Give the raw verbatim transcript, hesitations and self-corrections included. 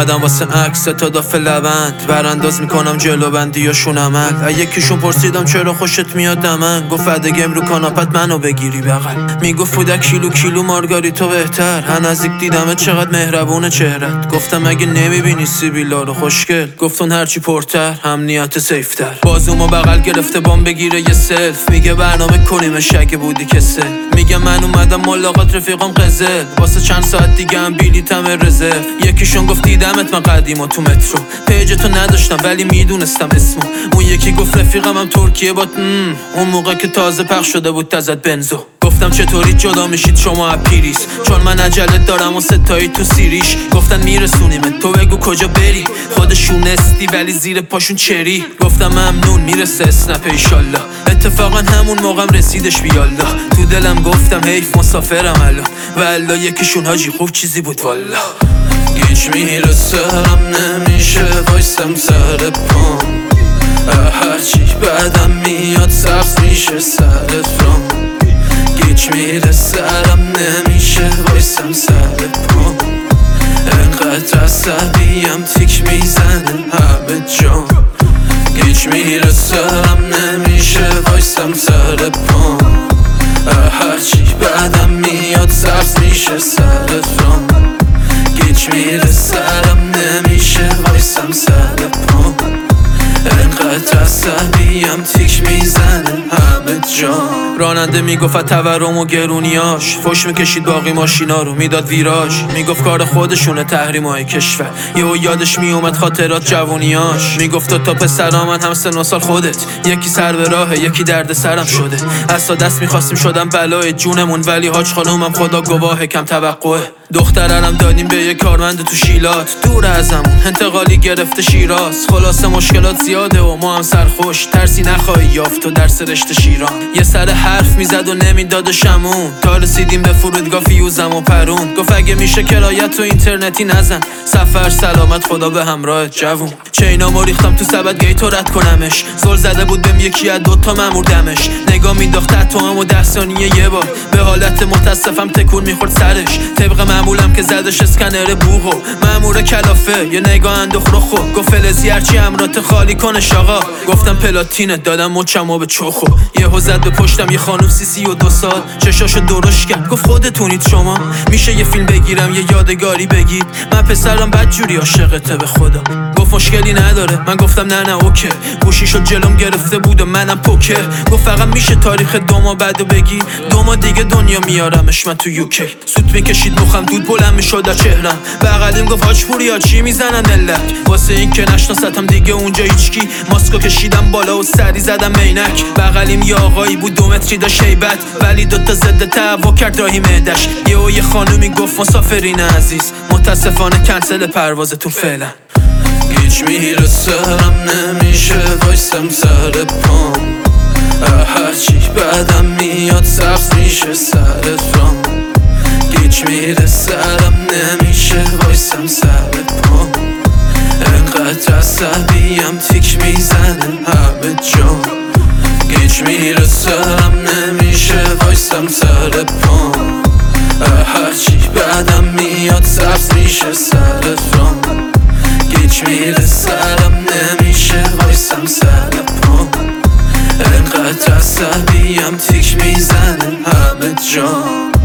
اومدم واسه عکس تا داف لبند برانداز میکنم جلو بندیاشون عمل. یکیشون پرسیدم چرا خوشت میاد دمن، گفت فدگم رو کاناپت منو بگیری بغل. میگفت بودک کیلو کیلو مارگاریتو بهتر، هن نزدیک دیدمت چقدر مهربونه چهرت. گفتم اگه نمیبینی سیبیلا رو خوشگل، گفتون هرچی پرتر هم نیت سیفتر. بازومو بغل گرفته بام بگیره یه سلف، میگه برنامه کنیمش اگه بودی کسل. میگه من اومدم ملاقات رفیقام قزل، واسه چند ساعت دیگه هم بیلیتم رزرو. یکیشون گفت دیدمت من قدیما تو مترو، پیجتو نداشتم ولی میدونستم اسمو. اون یکی گفت رفیقم هم ترکیه بات، اون موقع که تازه پخش شده بود تزد بنزو. گفتم چطوری جدا میشید شما اپیریس، چون من عجلت دارم و ستایی تو سیریش. گفتن میرسونیمت تو بگو کجا بری، خودشون استی ولی زیر پاشون چری. گفتم ممنون میرسه اسنپ ایشالله، اتفاقا همون موقعم رسیدش بیالله. تو دلم گفتم حیف مسافرم الان، والا یکیشون حاجی خوب چیزی بود والا. گیج میرسم نمیشه وایسم سر پام، هرچی بعدم میاد سبز میشه سر فرام. گیج میرسم نمیشه وایسم سر پام، انقدر عصبیم تیک میزنه همه جام. گیج میرسم نمیشه وایسم سر پام، هرچی بعدم میاد سبز میشه سر فرام. گیج میرسم نمیشه وایسم سر پام، انقدر عصبیم تیک میزنه همه جام. راننده میگفت تورم و گرونیاش، فش میکشید باقی ماشینا رو میداد ویراژ. میگفت کار خودشونه تحریمای کشور، یهو یادش میومد خاطرات جوونیاش. میگفت تا پسرا من هم سن و سال خودت، یکی سر به راهه یکی درد سرم شده. از تا دست میخواستیم شدم بلای جونمون، ولی حاج خانومم خدا گواهه کم توقعه. دخترم دادیم به یه کارمند تو شیلات، دور ازمون انتقالی گرفته شیراز. خلاصه مشکلات زیاده و ما هم سرخوش، ترسی نخواهی یافت و درس رشته شیران. یه سر حرف میزد و نمیداد شمون، تا رسیدیم به فرودگاه فیوزم و پرون. گفت اگه میشه کرایت تو اینترنتی نزن، سفر سلامت خدا به همراه جوون. چینامو ریختم تو سبد گیتو رد کنمش، زل زده بود بهم یکی از دوتا مامور دمش. نگاه مینداخت تو هم و ده ثانیه یه بار، به حالت متاسفم تکون میخورد سرش. طبق معمولم که زدش اسکنر بوغو، مامور کلافه یه نگاه انداخت رخو. گفت فلزی هرچی امرات خالی کنش آقا. گفتم پلاتینت دادم مچمو به چخو. یهو زد به پشتم یه خانوم سی سی و دو سال، چشاشو درشت کرد گفت خودتونید شما، میشه یه فیلم بگیرم یه یادگاری بگید. من پسرم بدجوری عاشقته به خدا. گفت مشکلی نداره، من گفتم نه نه اوکی. گوشیشو جلوم گرفته بود و منم پوکر. گفت فقط میشه تاریخ دو ماه بعدو بگی، دو ماه دیگه دنیا میارمش من تو یوکی. سوت میکشید مخم دود بلند میشد در چهرم، بغلیم گفت حاج پوریا چی میزنن ملت. واسه این که نشناستم دیگه اونجا هیچکی، ماسکو کشیدم بالا و سری زدم عینک. بغلیم یه آقایی بود دو متری داشت هیبت، ولی دوتا ضد تهوع کرد راهی معدش. یهو یه خانومی گفت مسافرین عزیز متاسفانه کنسل پروازتون فعلا. گیج میرسم نمیشه وایسم سر پام، هرچی بعدم میاد سبز میشه سر فرام. گیج میرسم نمیشه وایسم سر پام، انقدر عصبیم تیک میزنه همه جام. گیج میرسم نمیشه وایسم سر پام، هرچی بعدم میاد سبز میشه سر فرام. گیج میرسم نمیشه وایسم سر پام، انقدر عصبیم تیک میزنه همه جام.